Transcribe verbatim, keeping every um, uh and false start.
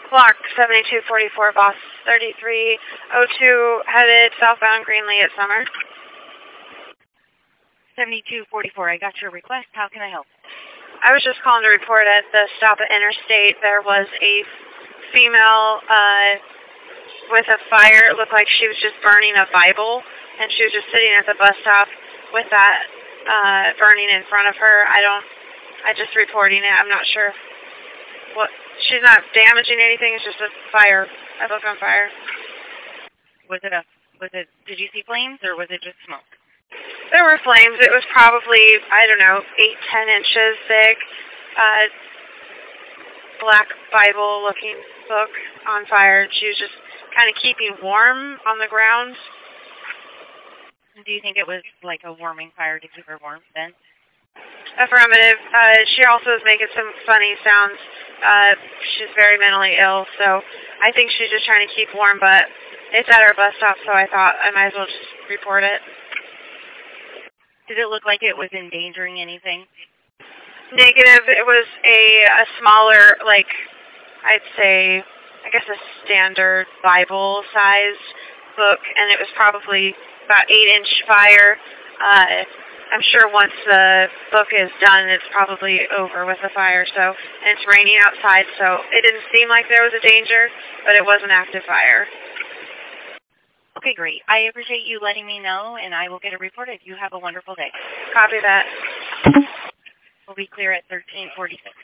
Block seventy-two forty-four, Boss thirty-three oh two, headed southbound Greenlee at Summer. seventy-two forty-four, I got your request. How can I help? I was just calling to report at the stop at Interstate there was a female uh, with a fire. It looked like she was just burning a Bible, and she was just sitting at the bus stop with that uh, burning in front of her. I don't, I just reporting it. I'm not sure what. She's not damaging anything. It's just a fire. I look on fire. Was it a? Was it? Did you see flames or was it just smoke? There were flames. It was probably I don't know eight, ten inches thick. Uh, black Bible-looking book on fire. She was just kind of keeping warm on the ground. Do you think it was like a warming fire to keep her warm then? Affirmative. Uh, she also is making some funny sounds. Uh, she's very mentally ill, so I think she's just trying to keep warm, but it's at our bus stop, so I thought I might as well just report it. Did it look like it was endangering anything? Negative. It was a, a smaller, like, I'd say, I guess a standard Bible-sized book, and it was probably about eight-inch fire. Uh, I'm sure once the book is done, it's probably over with the fire. So, and it's raining outside, so it didn't seem like there was a danger, but it was an active fire. Okay, great. I appreciate you letting me know, and I will get it reported. You have a wonderful day. Copy that. We'll be clear at thirteen forty-six.